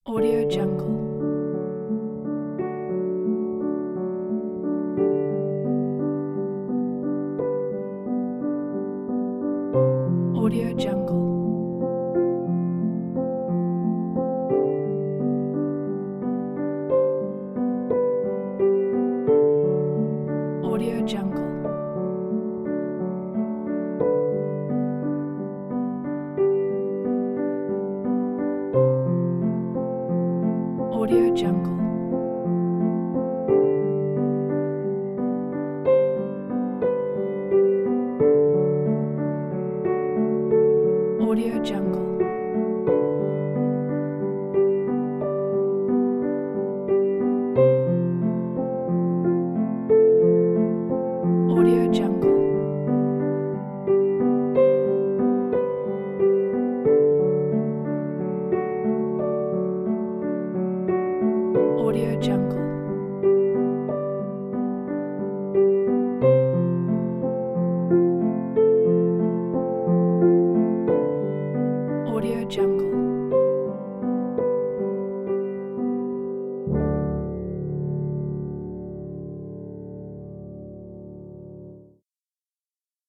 Audio Jungle. Audio Jungle. Audio Jungle. Audio Jungle. Audio Jungle. Audio Jungle. Audio Jungle. Audio Jungle.